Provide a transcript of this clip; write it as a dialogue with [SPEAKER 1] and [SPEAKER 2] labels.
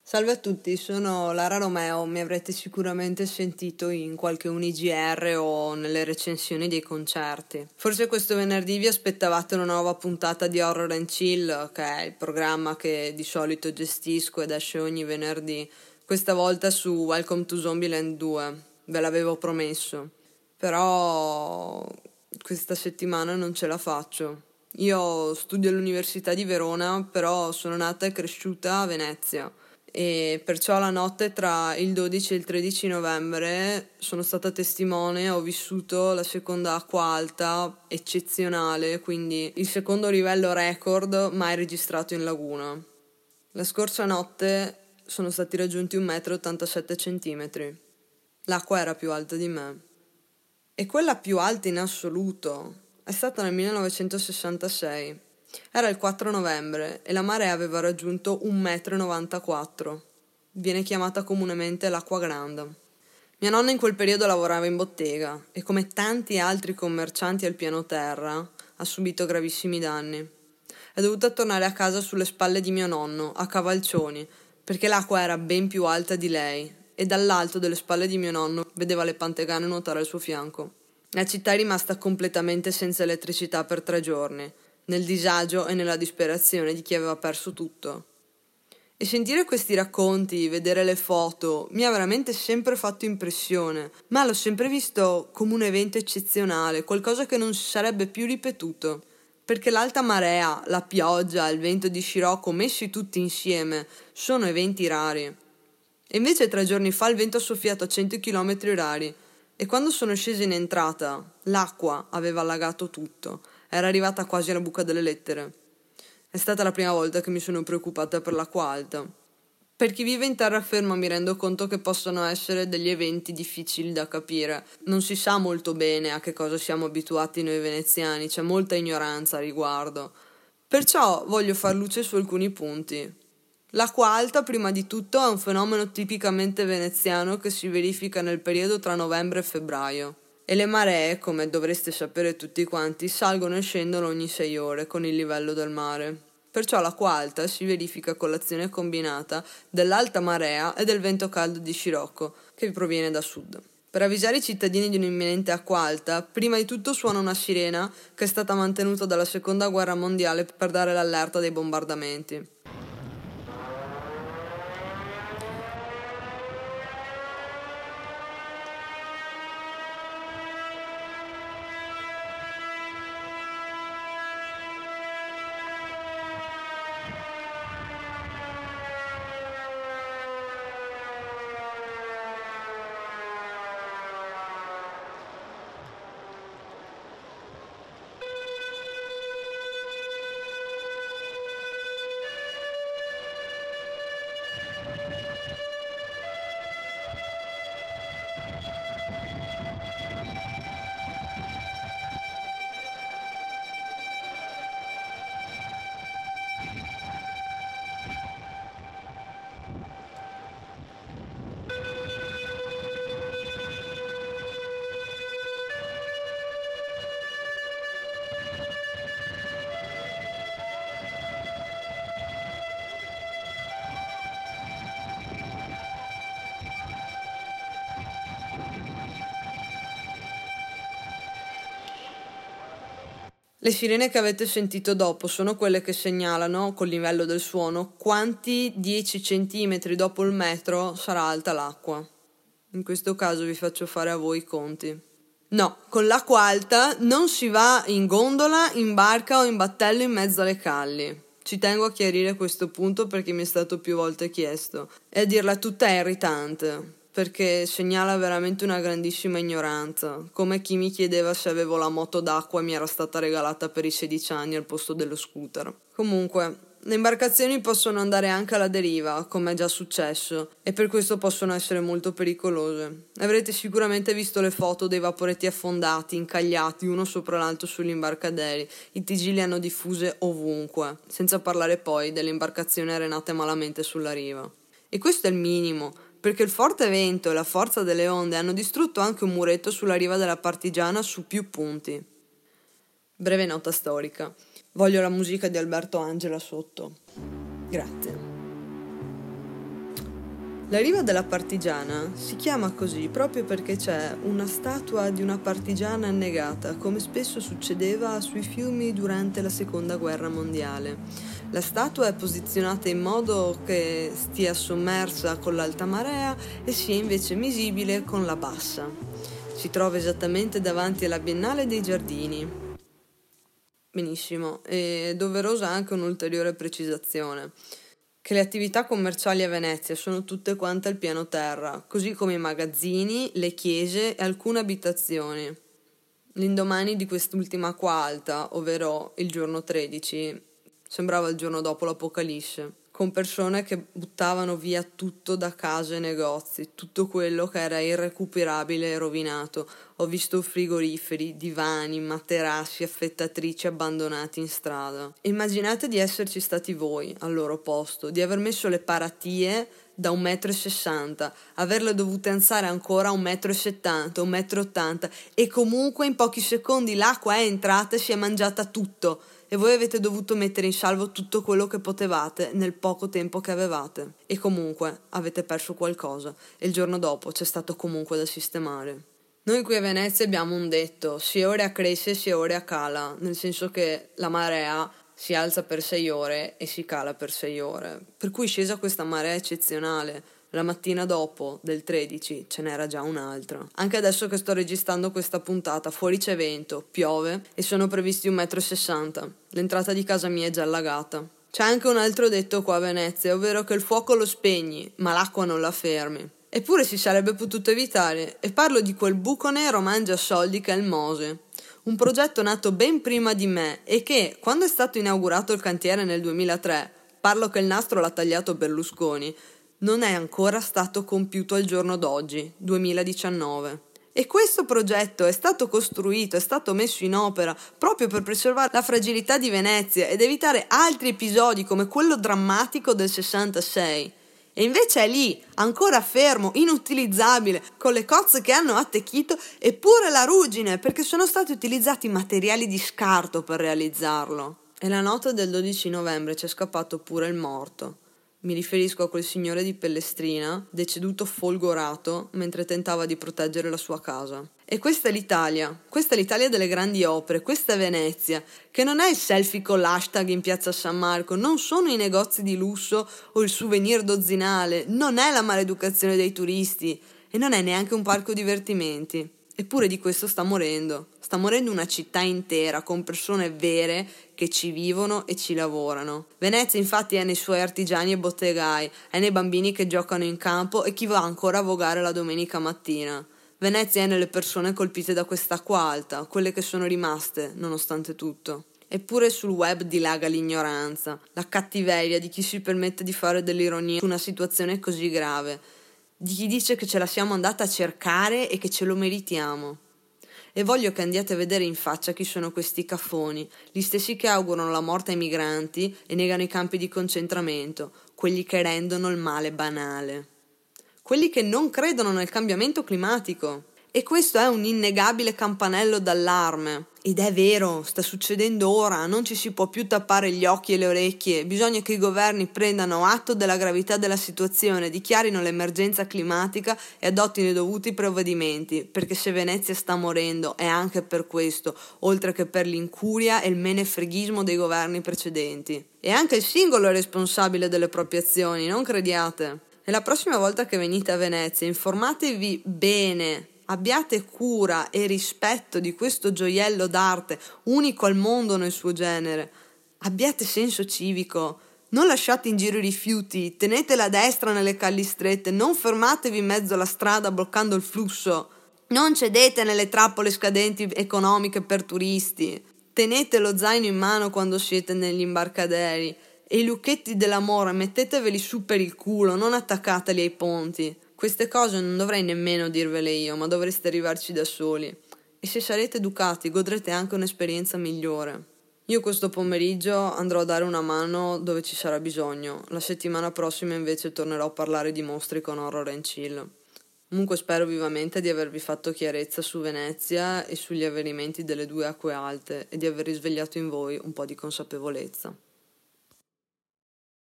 [SPEAKER 1] Salve a tutti, sono Lara Romeo, mi avrete sicuramente sentito in qualche UniGR o nelle recensioni dei concerti. Forse questo venerdì vi aspettavate una nuova puntata di Horror and Chill, che è il programma che di solito gestisco ed esce ogni venerdì, questa volta su Welcome to Zombieland 2, ve l'avevo promesso. Però questa settimana non ce la faccio. Io studio all'Università di Verona, però sono nata e cresciuta a Venezia. E perciò la notte tra il 12 e il 13 novembre sono stata testimone, ho vissuto la seconda acqua alta eccezionale, quindi il secondo livello record mai registrato in laguna. La scorsa notte sono stati raggiunti 1,87 m. L'acqua era più alta di me. E quella più alta in assoluto è stata nel 1966. Era il 4 novembre e la marea aveva raggiunto 1,94 m. Viene chiamata comunemente l'acqua grande. Mia nonna in quel periodo lavorava in bottega e, come tanti altri commercianti al piano terra, ha subito gravissimi danni. È dovuta tornare a casa sulle spalle di mio nonno, a cavalcioni, perché l'acqua era ben più alta di lei e dall'alto delle spalle di mio nonno vedeva le pantegane nuotare al suo fianco. La città è rimasta completamente senza elettricità per 3 giorni, nel disagio e nella disperazione di chi aveva perso tutto. E sentire questi racconti, vedere le foto, mi ha veramente sempre fatto impressione, ma l'ho sempre visto come un evento eccezionale, qualcosa che non si sarebbe più ripetuto. Perché l'alta marea, la pioggia, il vento di scirocco messi tutti insieme sono eventi rari. E invece 3 giorni fa il vento ha soffiato a 100 km/h e quando sono scesa in entrata l'acqua aveva allagato tutto. Era arrivata quasi alla buca delle lettere. È stata la prima volta che mi sono preoccupata per l'acqua alta. Per chi vive in terraferma mi rendo conto che possono essere degli eventi difficili da capire. Non si sa molto bene a che cosa siamo abituati noi veneziani, c'è molta ignoranza a riguardo. Perciò voglio far luce su alcuni punti. L'acqua alta, prima di tutto, è un fenomeno tipicamente veneziano che si verifica nel periodo tra novembre e febbraio. E le maree, come dovreste sapere tutti quanti, salgono e scendono ogni 6 ore con il livello del mare. Perciò l'acqua alta si verifica con l'azione combinata dell'alta marea e del vento caldo di scirocco, che proviene da sud. Per avvisare i cittadini di un'imminente acqua alta, prima di tutto suona una sirena che è stata mantenuta dalla Seconda Guerra Mondiale per dare l'allerta dei bombardamenti. Le sirene che avete sentito dopo sono quelle che segnalano, col livello del suono, quanti 10 centimetri dopo il metro sarà alta l'acqua. In questo caso vi faccio fare a voi i conti. No, con l'acqua alta non si va in gondola, in barca o in battello in mezzo alle calli. Ci tengo a chiarire questo punto perché mi è stato più volte chiesto. E a dirla tutta è irritante, perché segnala veramente una grandissima ignoranza, come chi mi chiedeva se avevo la moto d'acqua e mi era stata regalata per i 16 anni al posto dello scooter. Comunque, le imbarcazioni possono andare anche alla deriva, come è già successo, e per questo possono essere molto pericolose. Avrete sicuramente visto le foto dei vaporetti affondati, incagliati uno sopra l'altro sugli imbarcaderi. I TG li hanno diffuse ovunque, senza parlare poi delle imbarcazioni arenate malamente sulla riva. E questo è il minimo, perché il forte vento e la forza delle onde hanno distrutto anche un muretto sulla riva della Partigiana su più punti. Breve nota storica. Voglio la musica di Alberto Angela sotto. Grazie. La riva della Partigiana si chiama così proprio perché c'è una statua di una partigiana annegata, come spesso succedeva sui fiumi durante la Seconda Guerra Mondiale. La statua è posizionata in modo che stia sommersa con l'alta marea e sia invece visibile con la bassa. Si trova esattamente davanti alla Biennale dei Giardini. Benissimo, è doverosa anche un'ulteriore precisazione. Che le attività commerciali a Venezia sono tutte quante al piano terra, così come i magazzini, le chiese e alcune abitazioni. L'indomani di quest'ultima acqua alta, ovvero il giorno 13, sembrava il giorno dopo l'Apocalisse, con persone che buttavano via tutto da case e negozi, tutto quello che era irrecuperabile e rovinato. Ho visto frigoriferi, divani, materassi, affettatrici abbandonati in strada. Immaginate di esserci stati voi al loro posto, di aver messo le paratie da 1,60 m, averle dovute alzare ancora a 1,70 m, 1,80 m e comunque in pochi secondi l'acqua è entrata e si è mangiata tutto. E voi avete dovuto mettere in salvo tutto quello che potevate nel poco tempo che avevate. E comunque avete perso qualcosa e il giorno dopo c'è stato comunque da sistemare. Noi qui a Venezia abbiamo un detto, sia ore a cresce sia ore a cala, nel senso che la marea si alza per 6 ore e si cala per 6 ore. Per cui scesa questa marea eccezionale. La mattina dopo, del 13, ce n'era già un'altra. Anche adesso che sto registrando questa puntata, fuori c'è vento, piove e sono previsti 1,60 m. L'entrata di casa mia è già allagata. C'è anche un altro detto qua a Venezia, ovvero che il fuoco lo spegni, ma l'acqua non la fermi. Eppure si sarebbe potuto evitare, e parlo di quel buco nero mangia soldi che è il Mose. Un progetto nato ben prima di me e che, quando è stato inaugurato il cantiere nel 2003, parlo che il nastro l'ha tagliato Berlusconi, non è ancora stato compiuto al giorno d'oggi, 2019. E questo progetto è stato costruito, è stato messo in opera proprio per preservare la fragilità di Venezia ed evitare altri episodi come quello drammatico del 66. E invece è lì, ancora fermo, inutilizzabile, con le cozze che hanno attecchito e pure la ruggine, perché sono stati utilizzati materiali di scarto per realizzarlo. E la notte del 12 novembre c'è scappato pure il morto. Mi riferisco a quel signore di Pellestrina, deceduto folgorato mentre tentava di proteggere la sua casa. E questa è l'Italia delle grandi opere, questa è Venezia, che non è il selfie con l'hashtag in piazza San Marco, non sono i negozi di lusso o il souvenir dozzinale, non è la maleducazione dei turisti e non è neanche un parco divertimenti. Eppure di questo sta morendo una città intera con persone vere che ci vivono e ci lavorano. Venezia infatti è nei suoi artigiani e bottegai, è nei bambini che giocano in campo e chi va ancora a vogare la domenica mattina. Venezia è nelle persone colpite da quest'acqua alta, quelle che sono rimaste nonostante tutto. Eppure sul web dilaga l'ignoranza, la cattiveria di chi si permette di fare dell'ironia su una situazione così grave, di chi dice che ce la siamo andata a cercare e che ce lo meritiamo. E voglio che andiate a vedere in faccia chi sono questi caffoni, gli stessi che augurano la morte ai migranti e negano i campi di concentramento, quelli che rendono il male banale, quelli che non credono nel cambiamento climatico. E questo è un innegabile campanello d'allarme. Ed è vero, sta succedendo ora, non ci si può più tappare gli occhi e le orecchie, bisogna che i governi prendano atto della gravità della situazione, dichiarino l'emergenza climatica e adottino i dovuti provvedimenti, perché se Venezia sta morendo è anche per questo, oltre che per l'incuria e il menefreghismo dei governi precedenti. E anche il singolo è responsabile delle proprie azioni, non crediate. E la prossima volta che venite a Venezia informatevi bene. Abbiate cura e rispetto di questo gioiello d'arte, unico al mondo nel suo genere. Abbiate senso civico. Non lasciate in giro i rifiuti, tenete la destra nelle calli strette, non fermatevi in mezzo alla strada bloccando il flusso. Non cedete nelle trappole scadenti economiche per turisti. Tenete lo zaino in mano quando siete negli imbarcaderi. E i lucchetti dell'amore metteteveli su per il culo, non attaccateli ai ponti. Queste cose non dovrei nemmeno dirvele io, ma dovreste arrivarci da soli. E se sarete educati, godrete anche un'esperienza migliore. Io questo pomeriggio andrò a dare una mano dove ci sarà bisogno. La settimana prossima invece tornerò a parlare di mostri con Horror and Chill. Comunque spero vivamente di avervi fatto chiarezza su Venezia e sugli avvenimenti delle due acque alte e di aver risvegliato in voi un po' di consapevolezza.